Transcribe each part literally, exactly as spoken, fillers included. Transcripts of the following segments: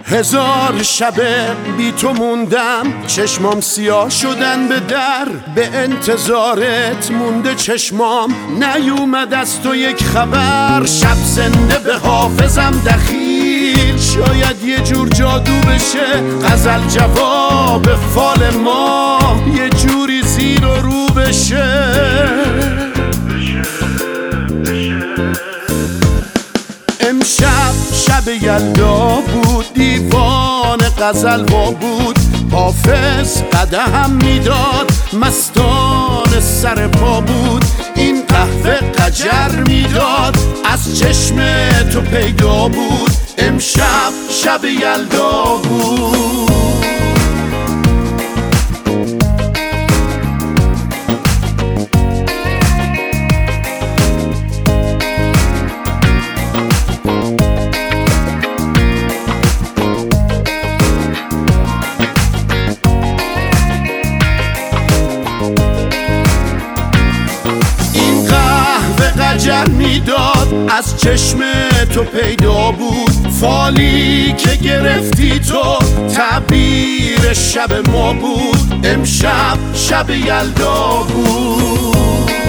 هزار شب بی تو موندم، چشمام سیاه شدن به در. به انتظارت مونده چشمام، نیومد از تو یک خبر. شب زنده به حافظم دخیل، شاید یه جور جادو بشه. غزل جواب فال ما، یه جوری زیر و رو بشه. امشب شب یلدا بود، دیوان غزل وا بود. حافظ قدهم میداد، مستان سر پا بود. این قهوه قجر میداد، از چشم تو پیدا بود. امشب شب یلدا بود. قجر میداد، از چشم تو پیدا بود. فالی که گرفتی تو، تعبیر شب ما بود. امشب شب یلدا بود.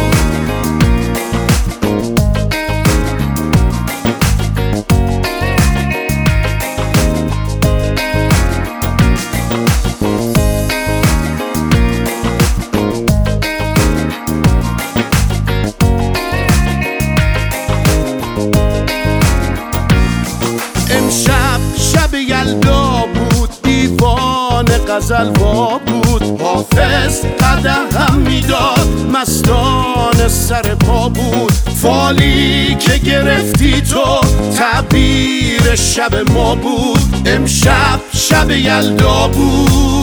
امشب شب یلدا بود، دیوان غزل وا بود. حافظ قدهم میداد، مستان سر پا بود. فالی که گرفتی تو، تعبیر شب ما بود. امشب شب یلدا بود.